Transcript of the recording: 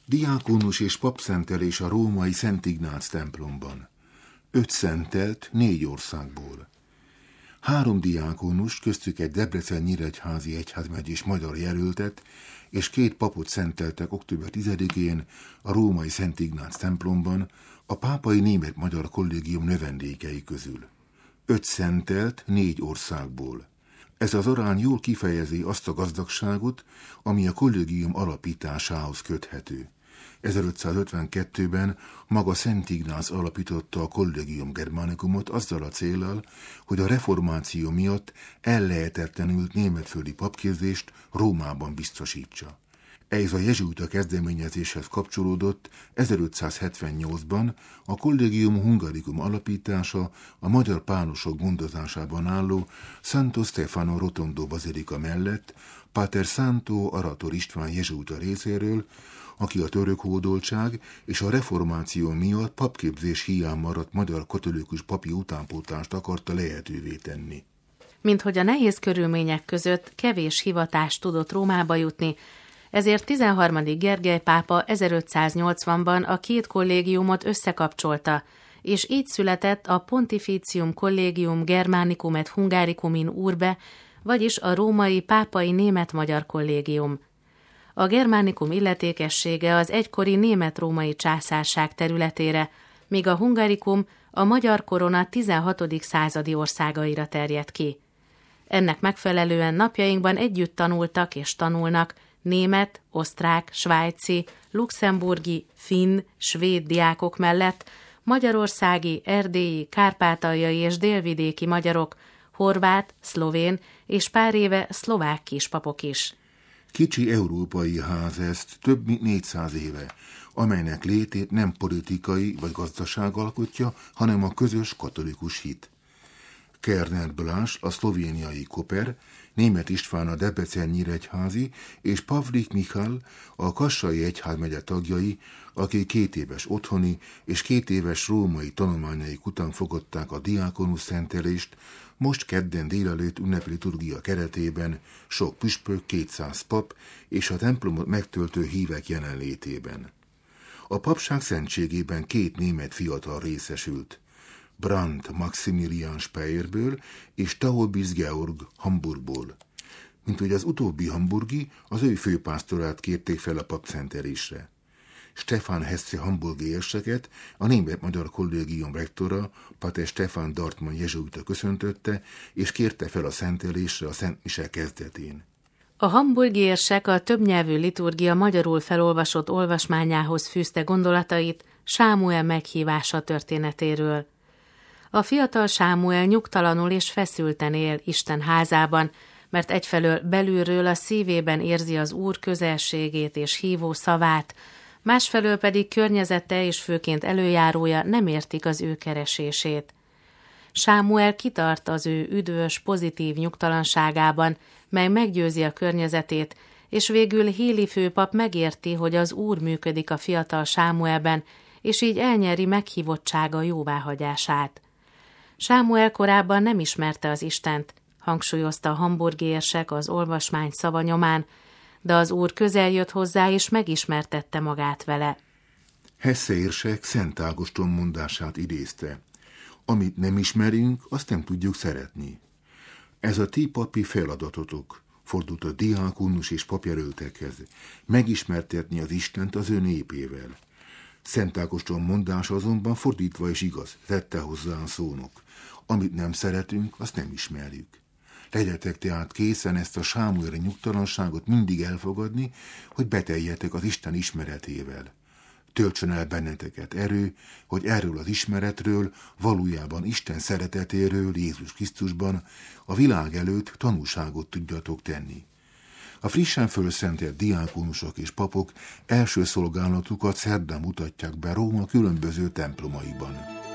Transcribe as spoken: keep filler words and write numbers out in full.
Diákonus és papszentelés a római Szent Ignác templomban. Öt szentelt négy országból. Három diákonus, köztük egy Debrecen-Nyíregyházi egyházmegyés magyar jelöltet, és két papot szenteltek október tizedikén a római Szent Ignác templomban a pápai német-magyar kollégium növendékei közül. Öt szentelt négy országból. Ez az arány jól kifejezi azt a gazdagságot, ami a kollégium alapításához köthető. ezerötszázötvenkettőben maga Szent Ignác alapította a Collegium Germanicumot azzal a céllal, hogy a reformáció miatt ellehetetlenült németföldi papképzést Rómában biztosítsa. Ez a jezsuita kezdeményezéshez kapcsolódott ezerötszázhetvennyolcban a Collegium Hungaricum alapítása a magyar pánosok gondozásában álló Santo Stefano Rotondo bazilika mellett Pater Santo Arator István jezsuita részéről, aki a török hódoltság és a reformáció miatt papképzés hiány maradt magyar katolikus papi utánpótlást akarta lehetővé tenni. Minthogy a nehéz körülmények között kevés hivatás tudott Rómába jutni, ezért tizenharmadik Gergely pápa ezerötszáznyolcvanban a két kollégiumot összekapcsolta, és így született a Pontificium Collegium Germanicum et Hungaricum in Urbe, vagyis a római pápai német-magyar kollégium. A Germanicum illetékessége az egykori német-római császárság területére, míg a Hungaricum a magyar korona tizenhatodik századi országaira terjed ki. Ennek megfelelően napjainkban együtt tanultak és tanulnak német, osztrák, svájci, luxemburgi, finn, svéd diákok mellett magyarországi, erdélyi, kárpátaljai és délvidéki magyarok, horvát, szlovén és pár éve szlovák kispapok is. Kicsi európai ház ezt több mint négyszáz éve, amelynek létét nem politikai vagy gazdaság alkotja, hanem a közös katolikus hit. Kerner Blás, a szlovéniai Koper, Németh István a Debrecen-Nyíregyházi és Pavlik Michal, a Kassai egyházmegye tagjai, akik két éves otthoni és két éves római tanulmányaik után fogadták a diákonus szentelést, most kedden délelőtt ünnepi liturgia keretében sok püspök, kétszáz pap és a templomot megtöltő hívek jelenlétében. A papság szentségében két német fiatal részesült, Brandt Maximilian Speyerből és Taubis Georg Hamburgból. Mint hogy az utóbbi hamburgi, az ő főpásztorát kérték fel a papszentelésre. Stefan Hesse hamburgi érseket a német-magyar kollégium rektora, Pater Stefan Dartmann jezsuita köszöntötte, és kérte fel a szentelésre a Szent Mise kezdetén. A hamburgi érsek a többnyelvű liturgia magyarul felolvasott olvasmányához fűzte gondolatait Sámuel meghívása történetéről. A fiatal Sámuel nyugtalanul és feszülten él Isten házában, mert egyfelől belülről a szívében érzi az Úr közelségét és hívó szavát, másfelől pedig környezete és főként előjárója nem értik az ő keresését. Sámuel kitart az ő üdvös, pozitív nyugtalanságában, mely meggyőzi a környezetét, és végül Héli főpap megérti, hogy az Úr működik a fiatal Sámuelben, és így elnyeri meghívottsága jóváhagyását. Sámuel korábban nem ismerte az Istent, hangsúlyozta a hamburgi érsek az olvasmány szava nyomán, de az Úr közel jött hozzá, és megismertette magát vele. Hesse érsek Szent Ágoston mondását idézte. Amit nem ismerünk, azt nem tudjuk szeretni. Ez a ti papi feladatotok, fordult a diákonus és papjelöltekhez, megismertetni az Istent az ő népével. Szent Ágoston mondása azonban fordítva is igaz, tette hozzá a szónok. Amit nem szeretünk, azt nem ismerjük. Legyetek tehát készen ezt a sámueli nyugtalanságot mindig elfogadni, hogy beteljetek az Isten ismeretével. Töltsön el benneteket erő, hogy erről az ismeretről, valójában Isten szeretetéről Jézus Krisztusban a világ előtt tanúságot tudjatok tenni. A frissen fölszentelt diákonusok és papok első szolgálatukat szerdán mutatják be Róma különböző templomaiban.